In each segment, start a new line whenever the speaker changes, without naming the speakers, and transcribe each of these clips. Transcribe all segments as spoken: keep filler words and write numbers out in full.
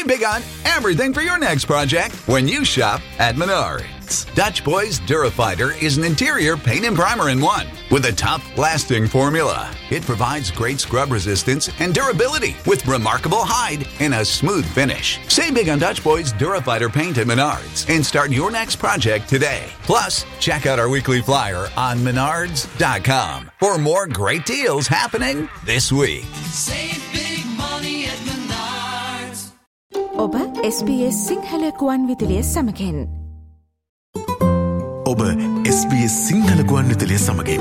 big on everything for your next project when you shop at Menards. Dutch Boys Durafighter is an interior paint and primer in one with a tough, lasting formula. It provides great scrub resistance and durability with remarkable hide and a smooth finish. Save big on Dutch Boys Durafighter paint at Menards and start your next project today. Plus, check out our weekly flyer on menards dot com for more great deals happening this week.
Save big money at Menards.
ඔබ S B S Sinhala ගුවන් විදුලිය සමගින්.
ඔබ S B S Sinhala ගුවන් විදුලිය සමගින්.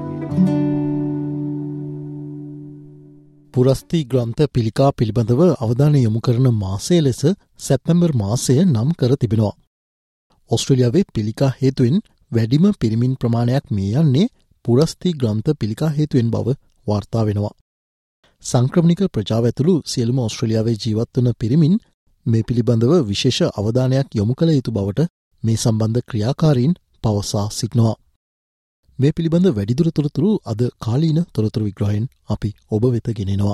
පුරස්ති ග්‍රන්ථ පිළිකා පිළිබඳව අවධානය යොමු කරන මාසය ලෙස සැප්තැම්බර් මාසය නම් කර තිබෙනවා. ඔස්ට්‍රේලියාවේ පිළිකා හේතුවෙන් වැඩිම පිරිමින් ප්‍රමාණයක් මේ යන්නේ පුරස්ති ග්‍රන්ථ පිළිකා හේතුවෙන් බව වාර්තා වෙනවා. සංක්‍රමණික ප්‍රජාව ඇතුළු සියලුම ඔස්ට්‍රේලියාවේ ජීවත් වන පිරිමින් මේ පිළිබඳව විශේෂ අවධානයක් යොමු කළ යුතු බවට මේ සම්බන්ධ ක්‍රියාකාරීන් පවසා සිටිනවා. මේ පිළිබඳ වැඩිදුර තොරතුරු අද කාලීන තොරතුරු විග්‍රහයෙන් අපි ඔබ වෙත ගෙනෙනවා.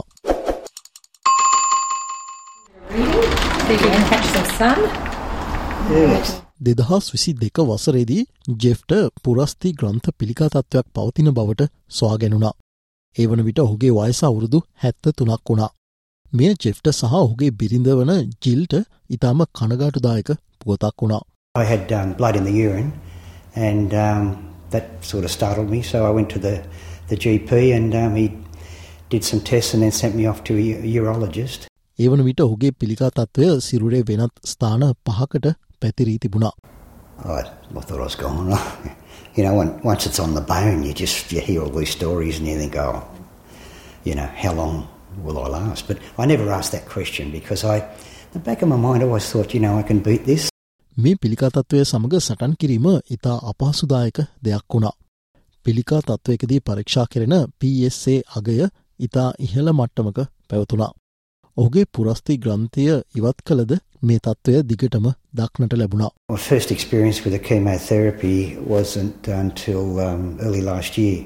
දෙදහස් විසි දෙක වසරේදී ජෙෆ්ට පුරස්ති ග්‍රන්ථ පිළිකා තත්ත්වයක් පවතින බවට සොයාගැනුණා. ඒ වන විට ඔහුගේ වයස අවුරුදු හැත්තෑ තුනක් වුණා. මෙය ජෙෆ්ට සහ ඔහුගේ බිරිඳ වන ජිල්ට ඉතාම කනගාටුදායක පුවතක් වුණා.
I had um, blood in the urine and um, that sort of startled me, so I went to the, the G P and um, he did some tests and then sent me off to a, a urologist.
ඒ වන විට ඔහුගේ පිළිකා තත්ත්වය සිරුරේ වෙනත් ස්ථාන පහකට පැතිරී තිබුණා.
I, I thought I was gone. You know, when, once it's on the bone, you just you hear all these stories and you think, oh, you know, how long will I last? But I never asked that question because I, in the back of my mind, I always thought, you know, I can beat this.
මේ පිළිකා තත්ත්වය සමග සටන් කිරීම ඉතා අපහසුදායක දෙයක් වුණා. පිළිකා තත්ත්වයකදී පරීක්ෂා කෙරෙන P S A අගය ඉතා ඉහළ මට්ටමක පැවතුණා. ඔහුගේ පුරස්ති ග්‍රන්ථය ඉවත් කළද මේ තත්ත්වය දිගටම දක්නට ලැබුණා.
My first experience with the chemotherapy wasn't until um, early last year.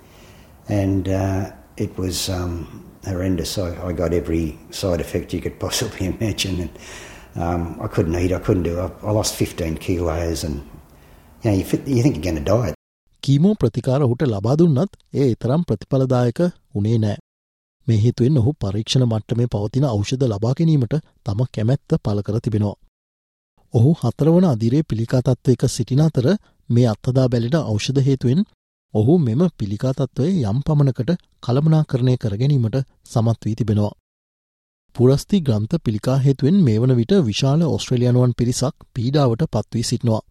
And uh, it was um, horrendous. I, I got every side effect you could possibly imagine. And um, I couldn't eat, I couldn't do it. I lost fifteen kilos and you know, you, you think you're going to die.
කීමෝ ප්‍රතිකාර ඔහුට ලබා දුන්නත් ඒ තරම් ප්‍රතිඵලදායක වුණේ නෑ. මේ හේතුවෙන් ඔහු පරීක්ෂණ මට්ටමේ පවතින ඖෂධ ලබා ගැනීමට තම කැමැත්ත පළ කර තිබෙනවා. ඔහු හතරවන අදිරේ පිළිකා තත්ත්වයක සිටින අතර මේ අත්හදා බැලෙන ඖෂධ හේතුවෙන් ඔහු මෙම පිළිකා තත්ත්වයේ යම් පමණකට කළමනාකරණය කර ගැනීමට සමත් වී තිබෙනවා. පුරස්ති ග්‍රන්ථ පිළිකා හේතුවෙන් මේ වන විට විශාල ඔස්ට්‍රේලියානුවන් පිරිසක් පීඩාවට පත්වී සිටිනවා.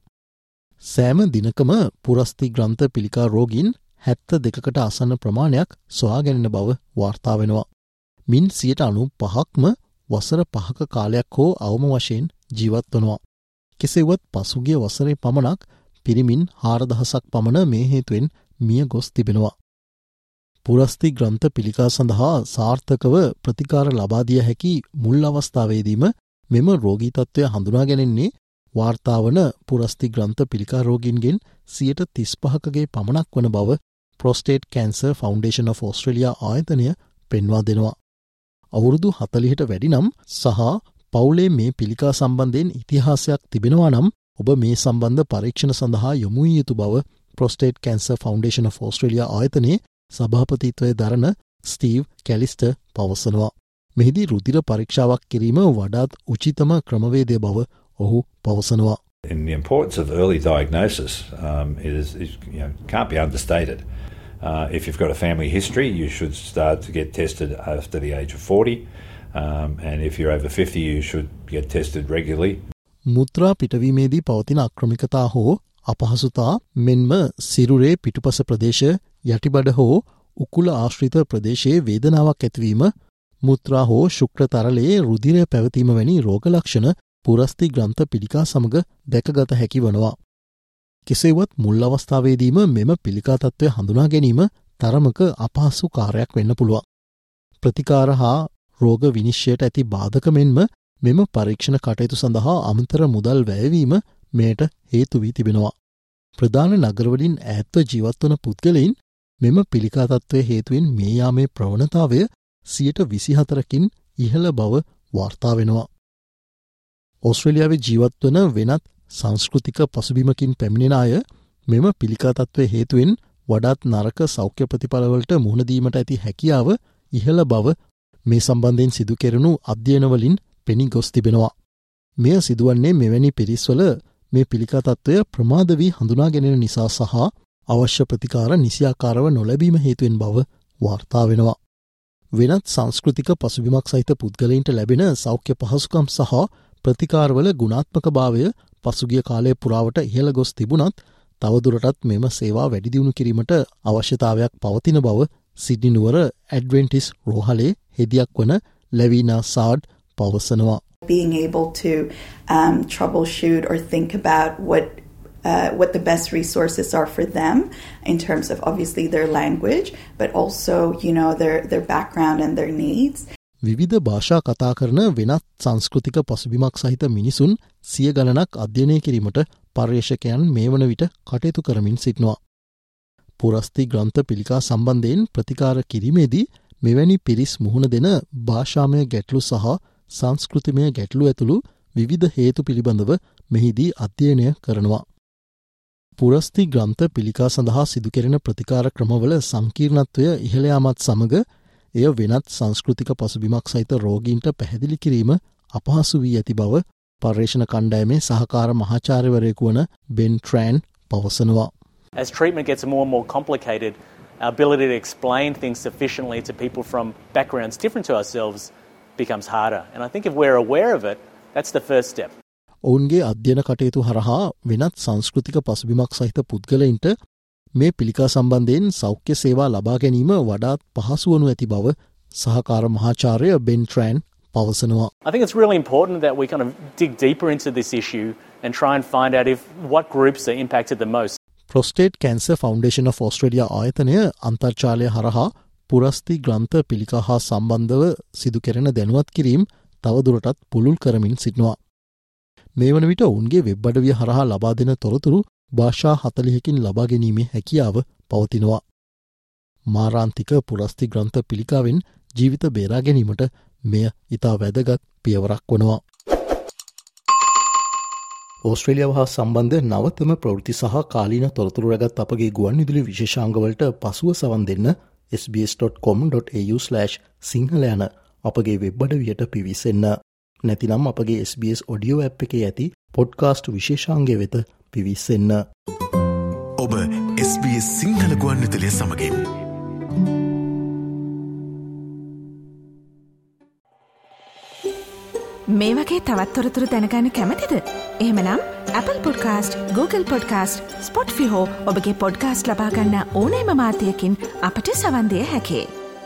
සෑම දිනකම පුරස්ති ග්‍රන්ථ පිළිකා රෝගීන් හැත්තෑ දෙකකට ආසන්න ප්‍රමාණයක් සොයා ගැනෙන බව වාර්තා වෙනවා. මින් සියයට අනූපහක්ම වසර පහක කාලයක් හෝ අවම වශයෙන් ජීවත් වනවා. කෙසේවත් පසුගිය වසරේ පමණක් පිරිමින් හාරදහසක් පමණ මේ හේතුවෙන් මිය ගොස් තිබෙනවා. පුරස්ති ග්‍රන්ථ පිළිකා සඳහා සාර්ථකව ප්‍රතිකාර ලබා දිය හැකි මුල් අවස්ථාවේදීම මෙම රෝගී තත්ත්වය හඳුනා ගැනෙන්නේ වාර්තාවන පුරස්ති ග්‍රන්ථ පිළිකා රෝගීන්ගෙන් සියයට තිස් පහකගේ පමණක් වන බව Prostate Cancer Foundation of Australia ආයතනය පෙන්වා දෙනවා. අවුරුදු හතළිහට වැඩි නම් සහ පවුලේ මේ පිළිකා සම්බන්ධයෙන් ඉතිහාසයක් තිබෙනවා නම් ඔබ මේ සම්බන්ධ පරීක්ෂණ සඳහා යොමු විය යුතු බව Prostate Cancer Foundation of Australia ආයතනයේ සභාපතිත්වය දරන ස්ටීව් කැලිස්ටර් පවසනවා. මෙහිදී රුධිර පරීක්ෂාවක් කිරීම වඩාත් උචිතම ක්‍රමවේදය බව ඔහු පවසනවා.
And the importance of early diagnosis um, is, is you know, can't be understated. Uh, if you've got a family history, you should start to get tested after the age of forty. Um, and if you're over fifty, you should get tested regularly.
මුත්‍රා පිටවීමේදී පවතින අක්‍රමිකතා හෝ අපහසුතා මෙන්ම සිරුරේ පිටුපස ප්‍රදේශ යටිබඩ හෝ උකුල ආශ්‍රිත ප්‍රදේශයේ වේදනාවක් ඇතිවීම, මුත්‍රා හෝ ශුක්‍ර තරලයේ රුධිරය පැවතීම වැනි රෝග ලක්ෂණ පුරස්ති ග්‍රන්ථ පිළිකා සමග දැකගත හැකි වනවා. කෙසේවත් මුල් අවස්ථාවේදීම මෙම පිළිකා තත්ත්වය හඳුනා ගැනීම තරමක අපහසු කාර්යයක් වෙන්න පුළුවන්. ප්‍රතිකාර හා රෝග විනිශ්චයට ඇති බාධක මෙන්ම මෙම පරීක්ෂණ කටයුතු සඳහා අමතර මුදල් වැයවීම මෙයට හේතු වී තිබෙනවා. ප්‍රධාන නගරවලින් ඈත්ව ජීවත් වන පුද්ගලයින් මෙම පිළිකා තත්ත්වය හේතුවෙන් මේ යාමේ ප්‍රවණතාවය සියයට විසිහතරකින් ඉහළ බව වාර්තා වෙනවා. ඕස්ට්‍රේලියාවේ ජීවත්වන වෙනත් සංස්කෘතික පසුබිමකින් පැමිණෙන අය මෙම පිළිකා තත්ත්වය හේතුවෙන් වඩාත් නරක සෞඛ්‍ය ප්‍රතිඵලවලට මුහුණදීමට ඇති හැකියාව ඉහළ බව මේ සම්බන්ධයෙන් සිදු කෙරෙනු අධ්‍යයනවලින් පෙනී ගොස් තිබෙනවා. මෙය සිදුවන්නේ මෙවැනි පිරිස්වල මේ පිළිකා තත්ත්වය ප්‍රමාද වී හඳුනා ගැනීම නිසා සහ අවශ්‍ය ප්‍රතිකාර නිසියාකාරව නොලැබීම හේතුවෙන් බව වාර්තා වෙනවා. වෙනත් සංස්කෘතික පසුබිමක් සහිත පුද්ගලයින්ට ලැබෙන සෞඛ්‍ය පහසුකම් සහ ප්‍රතිකාරවල ගුණාත්මක භාවය පසුගිය කාලය පුරාවට ඉහළ ගොස් තිබුණත් තවදුරටත් මෙම සේවා වැඩිදියුණු කිරීමට අවශ්‍යතාවයක් පවතින බව සිඩ්නි නුවර ඇඩ්වෙන්ටිස් රෝහලේ හෙදියක් වන ලැවීනා සාඩ් පවසනවා.
Being able to um, troubleshoot or think about what uh, what the best resources are for them in terms of obviously their language, but also, you know, their their background and their needs.
විවිධ භාෂා කතා කරන වෙනත් සංස්කෘතික පසුබිමක් සහිත මිනිසුන් සිය ගණනක් අධ්‍යයනය කිරීමට පර්යේෂකයන් මේ වන විට කටයුතු කරමින් සිටිනවා. පුරස්ති ග්‍රන්ථ පිළිකා සම්බන්ධයෙන් ප්‍රතිකාර කිරීමේදී මෙවැනි පිරිස් මුහුණ දෙන භාෂාමය ගැටලු සහ සංස්කෘතිමය ගැටලු ඇතුළු විවිධ හේතු පිළිබඳව මෙහිදී අධ්‍යයනය කරනවා. පුරස්ති ග්‍රන්ථ පිළිකා සඳහා සිදුකෙරෙන ප්‍රතිකාර ක්‍රමවල සංකීර්ණත්වය ඉහළ යාමත් සමග එය වෙනත් සංස්කෘතික පසුබිමක් සහිත රෝගීන්ට පැහැදිලි කිරීම අපහසු වී ඇති බව පර්යේෂණ කණ්ඩායමේ සහකාර මහාචාර්යවරයෙකු වන බෙන් ට්‍රෑන් පවසනවා.
As treatment gets more and more complicated, our ability to explain things sufficiently to people from backgrounds different to ourselves becomes harder. And I think if we're aware of it, that's the first step.
ඔවුන්ගේ අධ්‍යයන කටයුතු හරහා වෙනත් සංස්කෘතික පසුබිමක් සහිත පුද්ගලයින්ට මේ පිළිකා සම්බන්ධයෙන් සෞඛ්‍ය සේවා ලබා ගැනීම වඩාත් පහසු වනු ඇති බව සහකාර මහාචාර්ය බෙන් ට්‍රෑන් පවසනවා.
I think it's really important that we kind of dig deeper into this issue and try and find out if what groups are impacted the most.
Prostate Cancer Foundation of Australia ආයතනය අන්තර්ජාලය හරහා පුරස්ති ග්‍රන්ථ පිළිකා හා සම්බන්ධව සිදු කෙරෙන දැනුවත් කිරීම තවදුරටත් පුළුල් කරමින් සිටිනවා. මේ වන විට ඔවුන්ගේ වෙබ් අඩවිය හරහා ලබා දෙන තොරතුරු භාෂා හතළිහකින් ලබා ගැනීමේ හැකියාව පවතිනවා. මාරාන්තික පුරස්ති ග්‍රන්ථ පිළිකාවෙන් ජීවිත බේරා ගැනීමට මෙය ඉතා වැදගත් පියවරක් වනවා. ඕස්ට්‍රේලියාව හා සම්බන්ධ නවතම ප්‍රවෘත්ති සහ කාලීන තොරතුරු රැගත් අපගේ ගුවන්විදුලි විශේෂාංගවලට පසුව සවන් දෙන්න S B S dot com dot A U slash Sinhala යන අපගේ වෙබ් අඩවියට පිවිසෙන්න. නැතිනම් අපගේ S B S audio app එකේ ඇති පොඩ්කාස්ට් විශේෂාංගය වෙත පිවිසෙන්න.
ඔබ එස් බී එස් සිංහල ගුවන්විදුලිය සමගින්
මේ වගේ තවත් තොරතුරු දැනගන්න කැමතිද? එහෙමනම් Apple Podcast, Google Podcast, Spotify හෝ ඔබගේ පොඩ්කාස්ට් ලබා ගන්න ඕනෑම මාධ්‍යයකින් අපට සවන් දෙය හැකියි.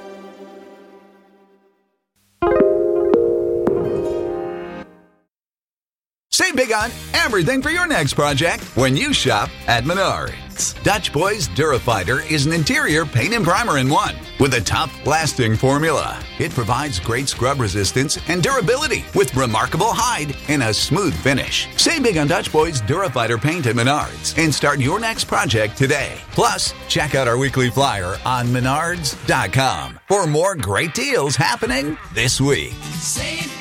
Save big on everything for your next project when you shop at Menards. Dutch Boys Durafighter is an interior paint and primer in one with a tough, lasting formula. It provides great scrub resistance and durability with remarkable hide and a smooth finish. Save big on Dutch Boys Durafighter paint at Menards and start your next project today. Plus, check out our weekly flyer on menards dot com for more great deals happening this week.
Save